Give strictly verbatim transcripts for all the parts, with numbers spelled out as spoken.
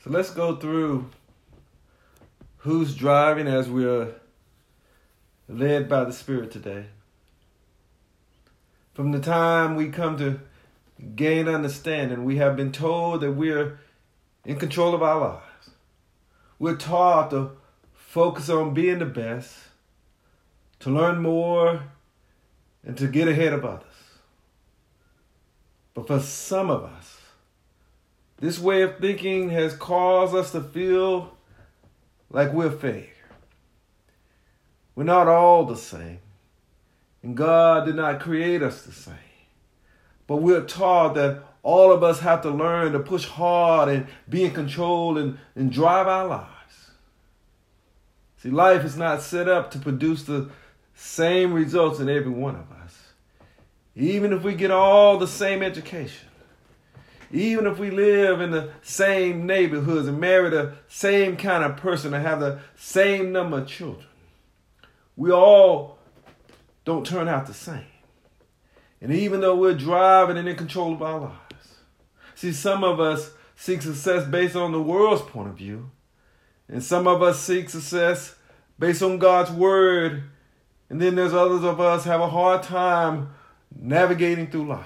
So let's go through who's driving as we're led by the Spirit today. From the time we come to gain understanding, we have been told that we're in control of our lives. We're taught to focus on being the best, to learn more, and to get ahead of others. But for some of us, this way of thinking has caused us to feel like we're a failure. We're not all the same, and God did not create us the same. But we're taught that all of us have to learn to push hard and be in control and, and drive our lives. See, life is not set up to produce the same results in every one of us. Even if we get all the same education, even if we live in the same neighborhoods and marry the same kind of person and have the same number of children, we all don't turn out the same. And even though we're driving and in control of our lives, see, some of us seek success based on the world's point of view, and some of us seek success based on God's word, and then there's others of us have a hard time navigating through life.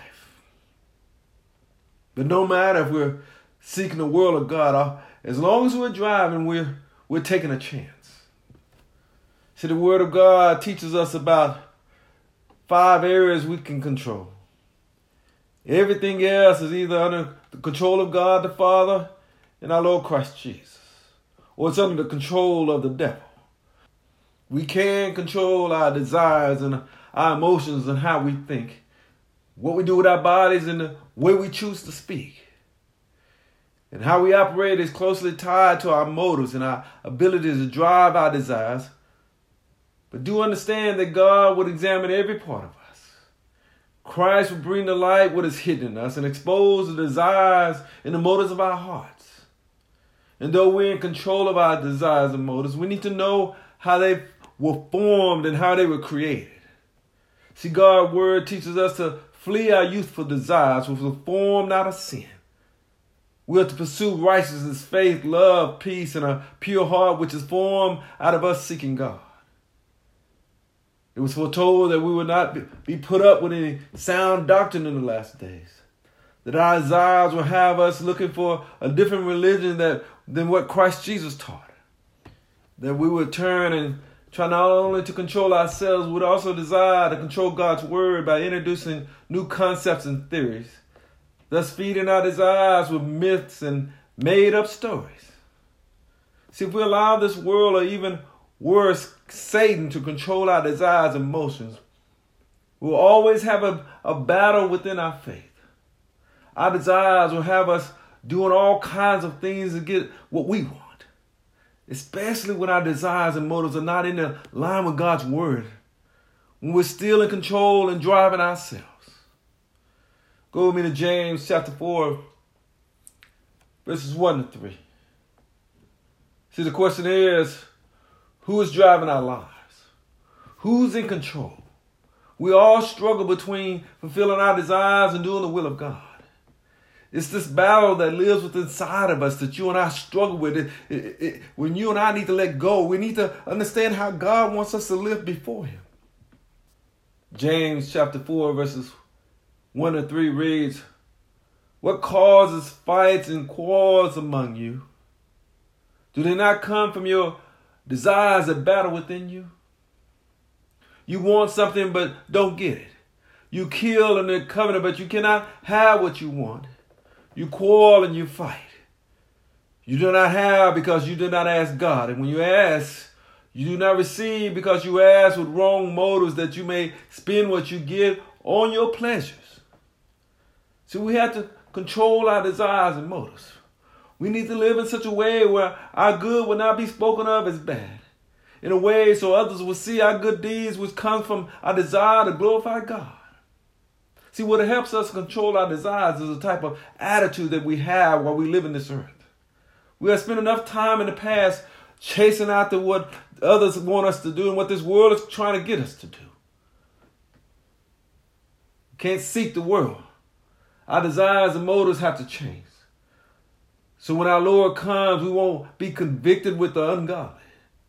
But no matter if we're seeking the will of God, as long as we're driving, we're, we're taking a chance. See, the Word of God teaches us about five areas we can control. Everything else is either under the control of God the Father and our Lord Christ Jesus, or it's under the control of the devil. We can control our desires and our emotions and how we think, what we do with our bodies and the way we choose to speak. And how we operate is closely tied to our motives and our ability to drive our desires. But do understand that God would examine every part of us. Christ would bring to light what is hidden in us and expose the desires and the motives of our hearts. And though we're in control of our desires and motives, we need to know how they were formed and how they were created. See, God's word teaches us to flee our youthful desires, which were formed out of sin. We are to pursue righteousness, faith, love, peace, and a pure heart, which is formed out of us seeking God. It was foretold that we would not be put up with any sound doctrine in the last days, that our desires will have us looking for a different religion that, than what Christ Jesus taught, that we would turn and try not only to control ourselves, we would also desire to control God's word by introducing new concepts and theories, thus feeding our desires with myths and made-up stories. See, if we allow this world, or even worse, Satan, to control our desires and emotions, we'll always have a, a battle within our faith. Our desires will have us doing all kinds of things to get what we want, especially when our desires and motives are not in line with God's word, when we're still in control and driving ourselves. Go with me to James chapter four, verses one to three. See, the question is, who is driving our lives? Who's in control? We all struggle between fulfilling our desires and doing the will of God. It's this battle that lives within inside of us that you and I struggle with. It, it, it, when you and I need to let go, we need to understand how God wants us to live before Him. James chapter four, verses one to three reads, "What causes fights and quarrels among you? Do they not come from your desires that battle within you? You want something but don't get it. You kill in the covenant, but you cannot have what you want. You quarrel and you fight. You do not have because you did not ask God. And when you ask, you do not receive because you ask with wrong motives, that you may spend what you get on your pleasures." So we have to control our desires and motives. We need to live in such a way where our good will not be spoken of as bad, in a way so others will see our good deeds, which come from our desire to glorify God. See, what helps us control our desires is the type of attitude that we have while we live in this earth. We have spent enough time in the past chasing after what others want us to do and what this world is trying to get us to do. We can't seek the world. Our desires and motives have to change. So when our Lord comes, we won't be convicted with the ungodly.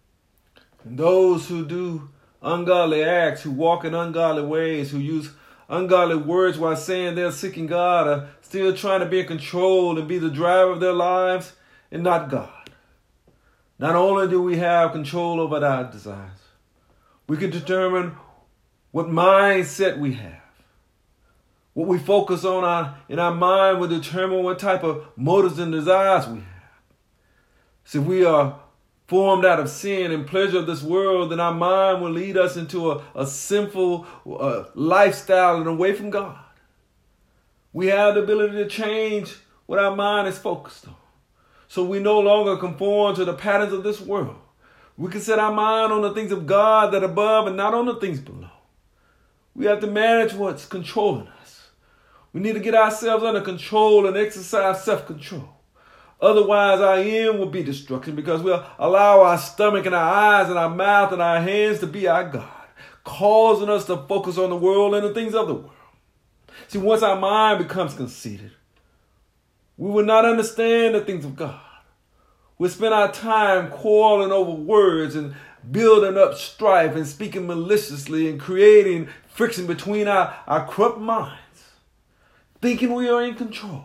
And those who do ungodly acts, who walk in ungodly ways, who use ungodly words while saying they're seeking God, are still trying to be in control and be the driver of their lives and not God. Not only do we have control over our desires, we can determine what mindset we have. What we focus on our, in our mind will determine what type of motives and desires we have. So if we are formed out of sin and pleasure of this world, then our mind will lead us into a, a sinful uh, lifestyle and away from God. We have the ability to change what our mind is focused on. So we no longer conform to the patterns of this world. We can set our mind on the things of God that are above and not on the things below. We have to manage what's controlling us. We need to get ourselves under control and exercise self-control. Otherwise, our end will be destruction because we'll allow our stomach and our eyes and our mouth and our hands to be our God, causing us to focus on the world and the things of the world. See, once our mind becomes conceited, we will not understand the things of God. We'll spend our time quarreling over words and building up strife and speaking maliciously and creating friction between our, our corrupt minds, thinking we are in control.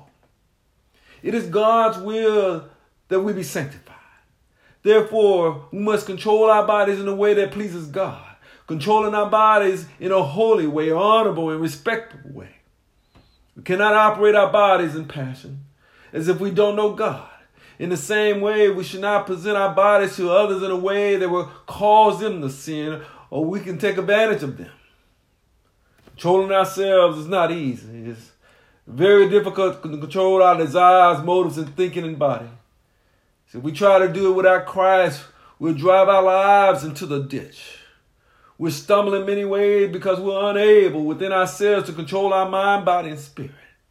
It is God's will that we be sanctified. Therefore, we must control our bodies in a way that pleases God, controlling our bodies in a holy way, honorable and respectable way. We cannot operate our bodies in passion as if we don't know God. In the same way, we should not present our bodies to others in a way that will cause them to sin or we can take advantage of them. Controlling ourselves is not easy. It's very difficult to control our desires, motives, and thinking and body. So if we try to do it without Christ, we'll drive our lives into the ditch. We're stumbling in many ways because we're unable within ourselves to control our mind, body, and spirit.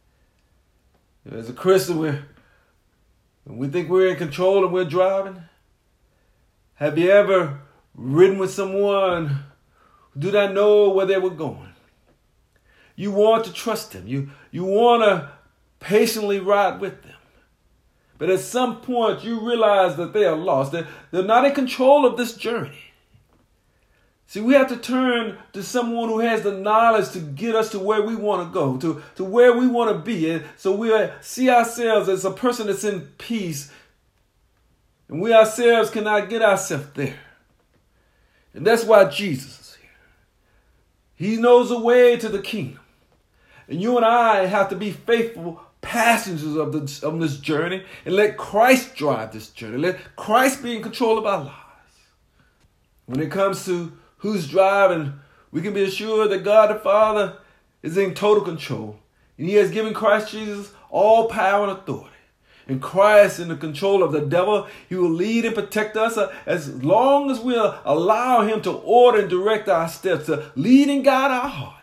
As a Christian, we're, we think we're in control and we're driving. Have you ever ridden with someone who did not know where they were going? You want to trust them. You, you want to patiently ride with them. But at some point, you realize that they are lost. They're, they're not in control of this journey. See, we have to turn to someone who has the knowledge to get us to where we want to go, to, to where we want to be. And so we see ourselves as a person that's in peace. And we ourselves cannot get ourselves there. And that's why Jesus is here. He knows the way to the kingdom. And you and I have to be faithful passengers of, the, of this journey and let Christ drive this journey. Let Christ be in control of our lives. When it comes to who's driving, we can be assured that God the Father is in total control. And he has given Christ Jesus all power and authority. And Christ in the control of the devil, he will lead and protect us as long as we allow him to order and direct our steps, to lead and guide our hearts.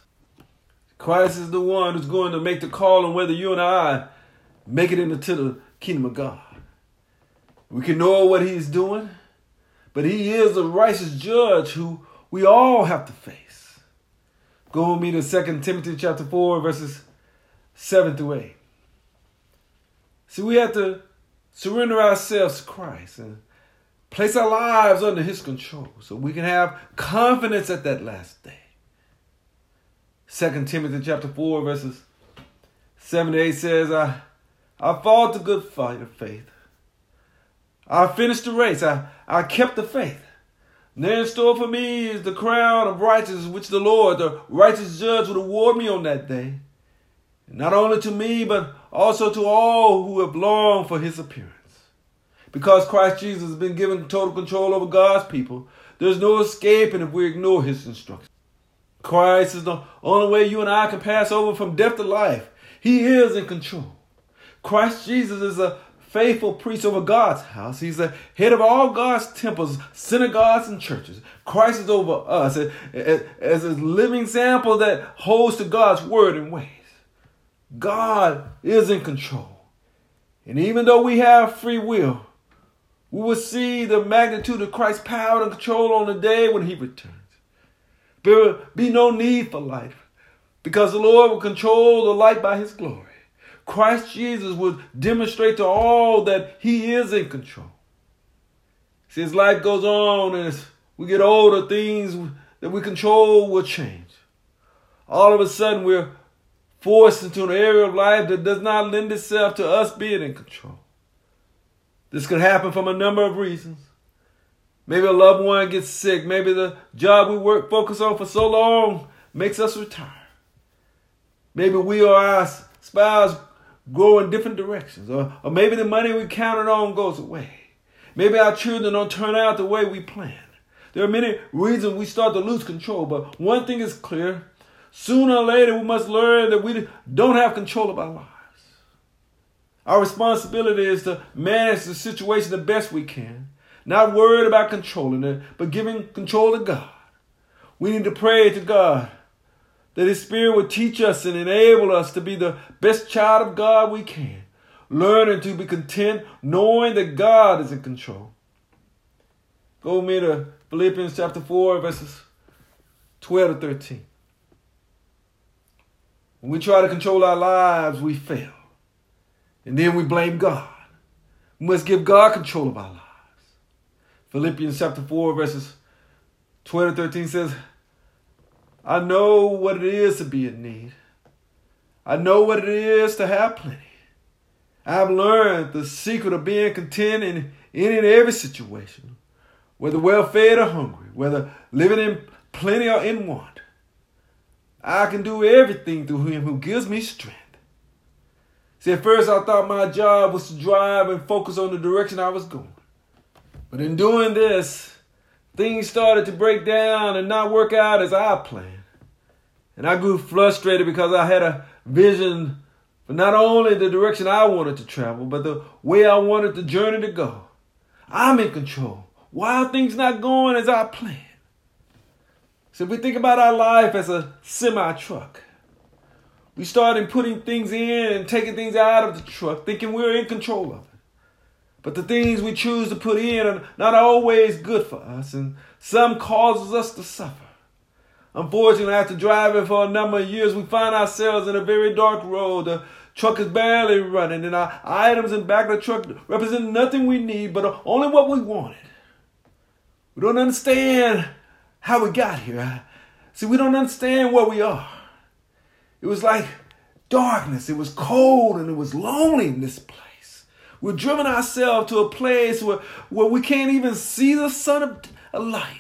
Christ is the one who's going to make the call on whether you and I make it into the kingdom of God. We can know what he's doing, but he is a righteous judge who we all have to face. Go with me to Second Timothy chapter four, verses seven through eight. See, we have to surrender ourselves to Christ and place our lives under his control so we can have confidence at that last day. Second Timothy chapter four, verses seven to eight says, I, I fought the good fight of faith. I finished the race. I, I kept the faith. And there in store for me is the crown of righteousness, which the Lord, the righteous judge, will award me on that day. And not only to me, but also to all who have longed for his appearance. Because Christ Jesus has been given total control over God's people, there's no escaping if we ignore his instructions. Christ is the only way you and I can pass over from death to life. He is in control. Christ Jesus is a faithful priest over God's house. He's the head of all God's temples, synagogues, and churches. Christ is over us as a living example that holds to God's word and ways. God is in control. And even though we have free will, we will see the magnitude of Christ's power and control on the day when he returns. There will be no need for light because the Lord will control the light by his glory. Christ Jesus would demonstrate to all that he is in control. See, as life goes on and as we get older, things that we control will change. All of a sudden, we're forced into an area of life that does not lend itself to us being in control. This could happen from a number of reasons. Maybe a loved one gets sick. Maybe the job we work focus on for so long makes us retire. Maybe we or our spouse grow in different directions. Or, or maybe the money we counted on goes away. Maybe our children don't turn out the way we planned. There are many reasons we start to lose control, but one thing is clear. Sooner or later, we must learn that we don't have control of our lives. Our responsibility is to manage the situation the best we can, not worried about controlling it, but giving control to God. We need to pray to God that his Spirit would teach us and enable us to be the best child of God we can, learning to be content, knowing that God is in control. Go with me to Philippians chapter four, verses twelve to thirteen. When we try to control our lives, we fail. And then we blame God. We must give God control of our lives. Philippians chapter four, verses twelve to thirteen says, I know what it is to be in need. I know what it is to have plenty. I've learned the secret of being content in any and every situation, whether well-fed or hungry, whether living in plenty or in want. I can do everything through him who gives me strength. See, at first I thought my job was to drive and focus on the direction I was going. But in doing this, things started to break down and not work out as I planned. And I grew frustrated because I had a vision for not only the direction I wanted to travel, but the way I wanted the journey to go. I'm in control. Why are things not going as I planned? So if we think about our life as a semi-truck, we started putting things in and taking things out of the truck, thinking we're in control of it. But the things we choose to put in are not always good for us, and some causes us to suffer. Unfortunately, after driving for a number of years, we find ourselves in a very dark road. The truck is barely running, and our items in the back of the truck represent nothing we need, but only what we wanted. We don't understand how we got here. See, we don't understand where we are. It was like darkness. It was cold and it was lonely in this place. We're driven ourselves to a place where, where we can't even see the sun of, of light.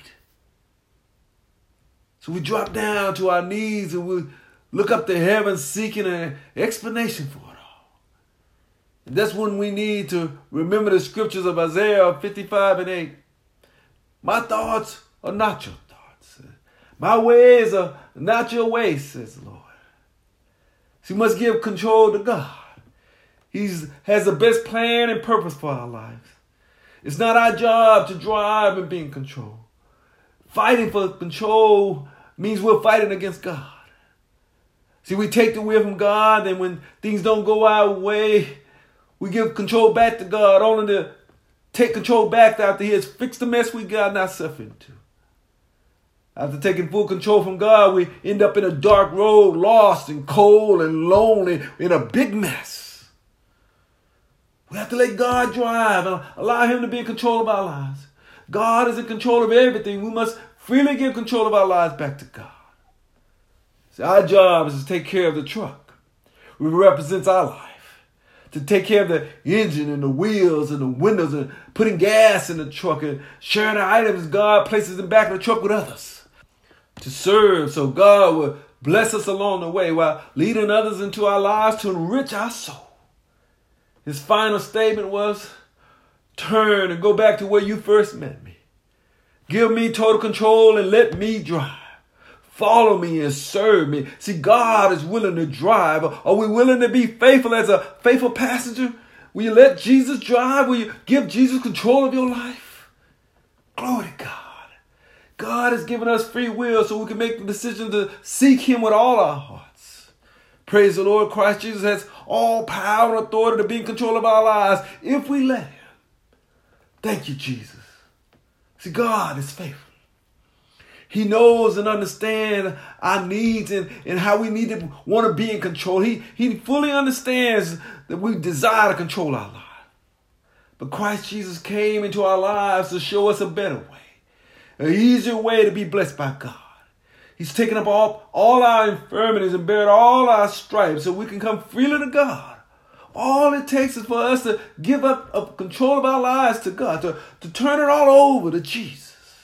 So we drop down to our knees and we look up to heaven seeking an explanation for it all. And that's when we need to remember the scriptures of Isaiah fifty-five and eight. My thoughts are not your thoughts. My ways are not your ways, says the Lord. So we must give control to God. He has the best plan and purpose for our lives. It's not our job to drive and be in control. Fighting for control means we're fighting against God. See, we take the wheel from God, and when things don't go our way, we give control back to God, only to take control back after he has fixed the mess we got ourselves into. After taking full control from God, we end up in a dark road, lost and cold and lonely, in a big mess. We have to let God drive and allow him to be in control of our lives. God is in control of everything. We must freely give control of our lives back to God. See, our job is to take care of the truck, which represents our life. To take care of the engine and the wheels and the windows and putting gas in the truck and sharing the items God places in the back of the truck with others. To serve so God will bless us along the way while leading others into our lives to enrich our soul. His final statement was, turn and go back to where you first met me. Give me total control and let me drive. Follow me and serve me. See, God is willing to drive. Are we willing to be faithful as a faithful passenger? Will you let Jesus drive? Will you give Jesus control of your life? Glory to God. God has given us free will so we can make the decision to seek him with all our hearts. Praise the Lord. Christ Jesus has all power and authority to be in control of our lives if we let him. Thank you, Jesus. See, God is faithful. He knows and understands our needs and, and how we need to want to be in control. He, he fully understands that we desire to control our lives. But Christ Jesus came into our lives to show us a better way, an easier way to be blessed by God. He's taken up all, all our infirmities and bared all our stripes so we can come freely to God. All it takes is for us to give up, up control of our lives to God, to, to turn it all over to Jesus.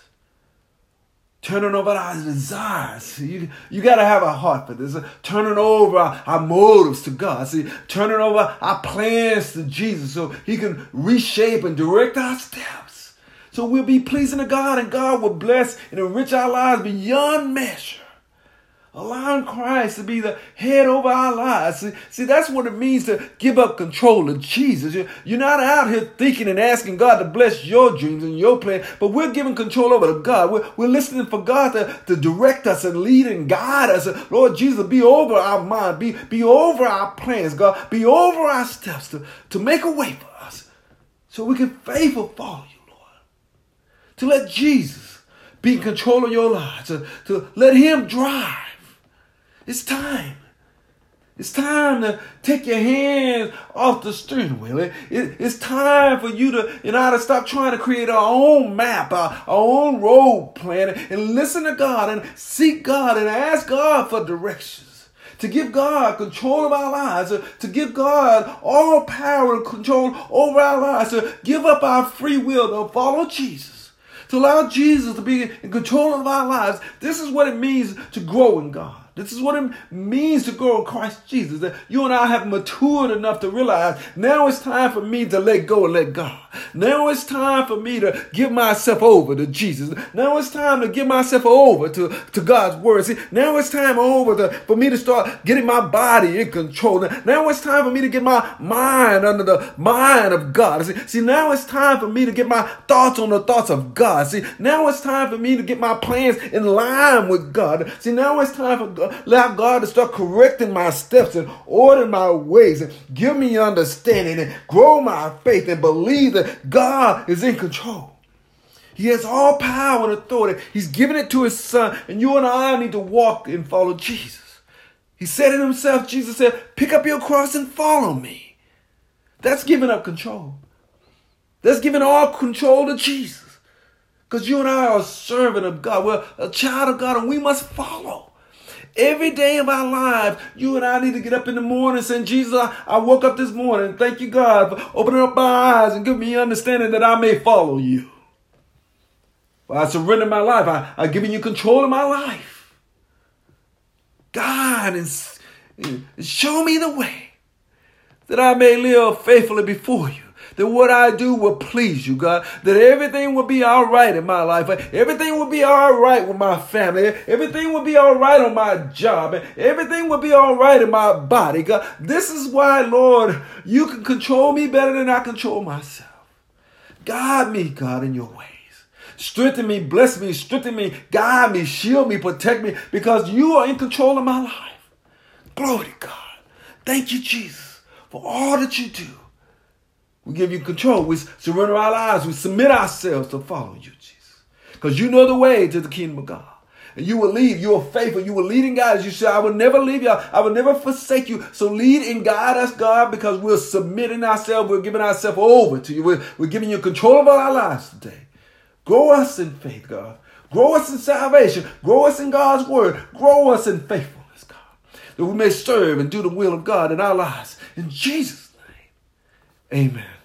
Turning over our desires. You, you got to have a heart for this. Turning over our, our motives to God. See, turning over our plans to Jesus so he can reshape and direct our steps. So we'll be pleasing to God and God will bless and enrich our lives beyond measure. Allowing Christ to be the head over our lives. See, see, that's what it means to give up control to Jesus. You're, you're not out here thinking and asking God to bless your dreams and your plan, but we're giving control over to God. We're, we're listening for God to, to direct us and lead and guide us. Lord Jesus, be over our mind. Be, be over our plans, God. Be over our steps to, to make a way for us so we can faithfully follow you, Lord. To let Jesus be in control of your lives. To, to let him drive. It's time. It's time to take your hands off the steering wheel. It, it, it's time for you to, you know, to stop trying to create our own map, our, our own road plan, and listen to God and seek God and ask God for directions. To give God control of our lives, to give God all power and control over our lives, to give up our free will to follow Jesus, to allow Jesus to be in control of our lives. This is what it means to grow in God. This is what it means to grow in Christ Jesus. That you and I have matured enough to realize now it's time for me to let go and let God. Now it's time for me to give myself over to Jesus. Now it's time to give myself over to, to God's word. See, now it's time over to, for me to start getting my body in control. Now it's time for me to get my mind under the mind of God. See, see, now it's time for me to get my thoughts on the thoughts of God. See, now it's time for me to get my plans in line with God. See, now it's time for God. Allow God to start correcting my steps and ordering my ways and give me understanding and grow my faith and believe that God is in control. He has all power and authority. He's given it to his son, and you and I need to walk and follow Jesus. He said it himself. Jesus said, pick up your cross and follow me. That's giving up control. That's giving all control to Jesus. Because you and I are a servant of God. We're a child of God, and we must follow. Every day of our lives, you and I need to get up in the morning and say, Jesus, I, I woke up this morning. Thank you, God, for opening up my eyes and giving me understanding that I may follow you. For I surrender my life. I, I've given you control of my life. God, and, and show me the way that I may live faithfully before you. That what I do will please you, God. That everything will be all right in my life. Everything will be all right with my family. Everything will be all right on my job. Everything will be all right in my body, God. This is why, Lord, you can control me better than I control myself. Guide me, God, in your ways. Strengthen me, bless me, strengthen me, guide me, shield me, protect me, because you are in control of my life. Glory to God. Thank you, Jesus, for all that you do. We give you control. We surrender our lives. We submit ourselves to follow you, Jesus. Because you know the way to the kingdom of God. And you will lead. You are faithful. You will lead and guide us. You said, I will never leave you. I will never forsake you. So lead and guide us, God, because we're submitting ourselves. We're giving ourselves over to you. We're, we're giving you control of our lives today. Grow us in faith, God. Grow us in salvation. Grow us in God's word. Grow us in faithfulness, God. That we may serve and do the will of God in our lives. In Jesus' name, amen.